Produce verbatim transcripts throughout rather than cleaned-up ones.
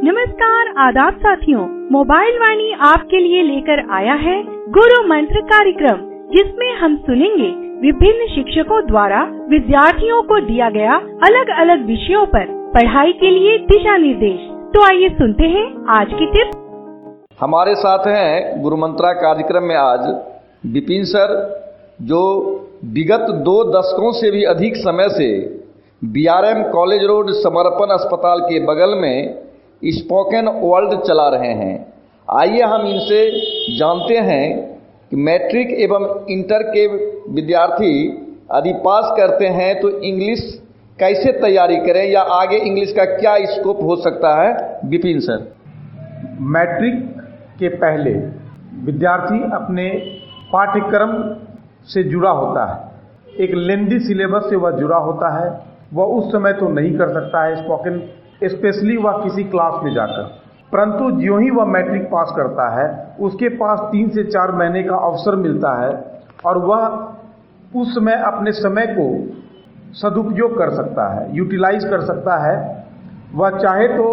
नमस्कार आदाब साथियों, मोबाइल वाणी आपके लिए लेकर आया है गुरु मंत्र कार्यक्रम, जिसमें हम सुनेंगे विभिन्न शिक्षकों द्वारा विद्यार्थियों को दिया गया अलग अलग विषयों पर पढ़ाई के लिए दिशा निर्देश। तो आइए सुनते हैं आज की टिप्स। हमारे साथ हैं गुरु मंत्रा कार्यक्रम में आज विपिन सर, जो विगत दो दशकों से भी अधिक समय से B R M college road Samarpan अस्पताल के बगल में स्पोकन वर्ल्ड चला रहे हैं। आइए हम इनसे जानते हैं कि मैट्रिक एवं इंटर के विद्यार्थी यदि पास करते हैं तो इंग्लिश कैसे तैयारी करें या आगे इंग्लिश का क्या स्कोप हो सकता है। विपिन सर। मैट्रिक के पहले विद्यार्थी अपने पाठ्यक्रम से जुड़ा होता है, एक लेंदी सिलेबस से वह जुड़ा होता है। वह उस समय तो नहीं कर सकता है स्पोकन, स्पेशली वह किसी क्लास में जाकर, परंतु ज्यों ही वह मैट्रिक पास करता है उसके पास तीन से चार महीने का अवसर मिलता है और वह उस समय अपने समय को सदुपयोग कर सकता है, यूटिलाइज कर सकता है। वह चाहे तो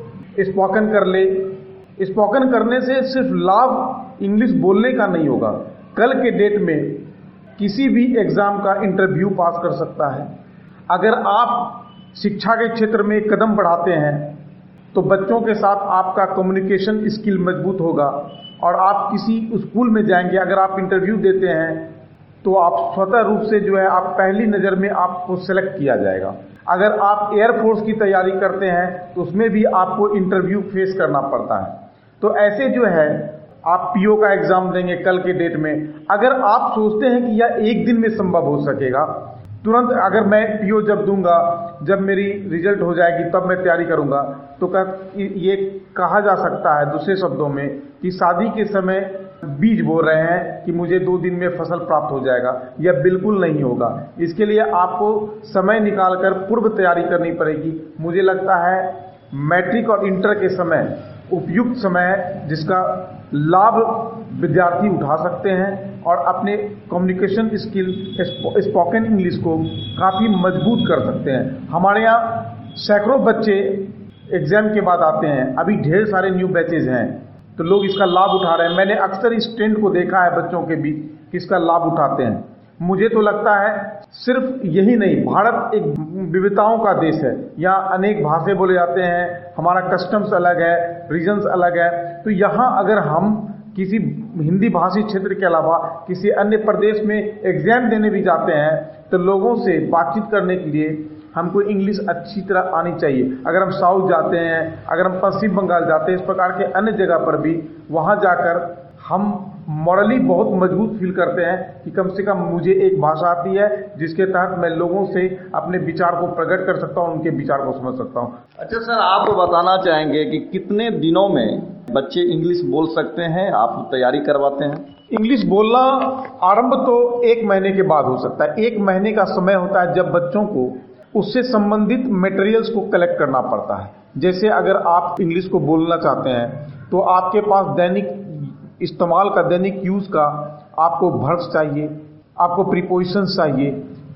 स्पोकन कर ले। स्पोकन करने से सिर्फ लाभ इंग्लिश बोलने का नहीं होगा, कल के डेट में किसी भी एग्जाम का इंटरव्यू पास कर सकता है। अगर आप शिक्षा के क्षेत्र में कदम बढ़ाते हैं तो बच्चों के साथ आपका कम्युनिकेशन स्किल मजबूत होगा और आप किसी स्कूल में जाएंगे, अगर आप इंटरव्यू देते हैं तो आप स्वतः रूप से जो है आप पहली नज़र में आपको सेलेक्ट किया जाएगा। अगर आप एयरफोर्स की तैयारी करते हैं तो उसमें भी आपको इंटरव्यू फेस करना पड़ता है। तो ऐसे जो है आप पी ओ का एग्ज़ाम देंगे कल के डेट में, अगर आप सोचते हैं कि यह एक दिन में संभव हो सकेगा, तुरंत अगर मैं पी ओ जब दूंगा, जब मेरी रिजल्ट हो जाएगी तब मैं तैयारी करूंगा, तो ये कहा जा सकता है दूसरे शब्दों में कि शादी के समय बीज बो रहे हैं कि मुझे दो दिन में फसल प्राप्त हो जाएगा। यह बिल्कुल नहीं होगा। इसके लिए आपको समय निकालकर पूर्व तैयारी करनी पड़ेगी। मुझे लगता है मैट्रिक और इंटर के समय उपयुक्त समय है जिसका लाभ विद्यार्थी उठा सकते हैं और अपने कम्युनिकेशन स्किल स्पोकन इंग्लिश को काफ़ी मजबूत कर सकते हैं। हमारे यहाँ सैकड़ों बच्चे एग्जाम के बाद आते हैं, अभी ढेर सारे न्यू बैचेज हैं, तो लोग इसका लाभ उठा रहे हैं। मैंने अक्सर इस ट्रेंड को देखा है बच्चों के बीच कि इसका लाभ उठाते हैं। मुझे तो लगता है सिर्फ यही नहीं, भारत एक विविधताओं का देश है, यहाँ अनेक भाषाएं बोले जाते हैं, हमारा कस्टम्स अलग है, रीजन्स अलग है। तो यहाँ अगर हम किसी हिंदी भाषी क्षेत्र के अलावा किसी अन्य प्रदेश में एग्जाम देने भी जाते हैं तो लोगों से बातचीत करने के लिए हमको इंग्लिश अच्छी तरह आनी चाहिए। अगर हम साउथ जाते हैं, अगर हम पश्चिम बंगाल जाते हैं, इस प्रकार के अन्य जगह पर भी वहाँ जाकर हम मॉरली बहुत मजबूत फील करते हैं कि कम से कम मुझे एक भाषा आती है जिसके तहत मैं लोगों से अपने विचार को प्रकट कर सकता हूँ, उनके विचार को समझ सकता हूँ। अच्छा सर, आप बताना चाहेंगे कि कितने दिनों में बच्चे इंग्लिश बोल सकते हैं, आप तैयारी करवाते हैं? इंग्लिश बोलना आरंभ तो एक महीने के बाद हो सकता है। एक महीने का समय होता है जब बच्चों को उससे संबंधित मटेरियल्स को कलेक्ट करना पड़ता है। जैसे अगर आप इंग्लिश को बोलना चाहते हैं तो आपके पास दैनिक इस्तेमाल का, दैनिक यूज का आपको वर्ब्स चाहिए, आपको प्रीपोजिशंस चाहिए,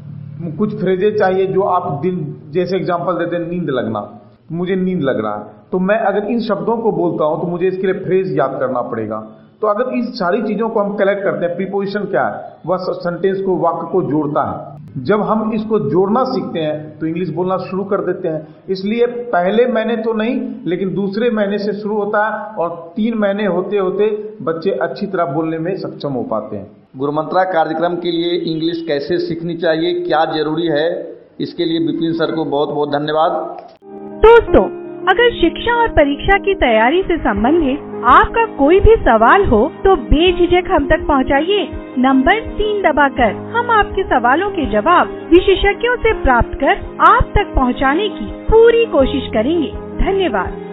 कुछ फ्रेजेज चाहिए जो आप दिन, जैसे एग्जांपल देते हैं नींद लगना, मुझे नींद लग रहा है, तो मैं अगर इन शब्दों को बोलता हूं तो मुझे इसके लिए फ्रेज याद करना पड़ेगा। तो अगर इस सारी चीजों को हम कलेक्ट करते हैं, प्रीपोजिशन क्या है, वह सेंटेंस को, वाक्य को जोड़ता है। जब हम इसको जोड़ना सीखते हैं तो इंग्लिश बोलना शुरू कर देते हैं। इसलिए पहले महीने तो नहीं, लेकिन दूसरे महीने से शुरू होता है और तीन महीने होते होते बच्चे अच्छी तरह बोलने में सक्षम हो पाते हैं। गुरु मंत्रा कार्यक्रम के लिए इंग्लिश कैसे सीखनी चाहिए, क्या जरूरी है, इसके लिए विपिन सर को बहुत बहुत धन्यवाद। दोस्तों, अगर शिक्षा और परीक्षा की तैयारी से संबंधित आपका कोई भी सवाल हो तो बेझिझक हम तक पहुंचाइए। नंबर तीन दबाकर हम आपके सवालों के जवाब विशेषज्ञों से प्राप्त कर आप तक पहुंचाने की पूरी कोशिश करेंगे। धन्यवाद।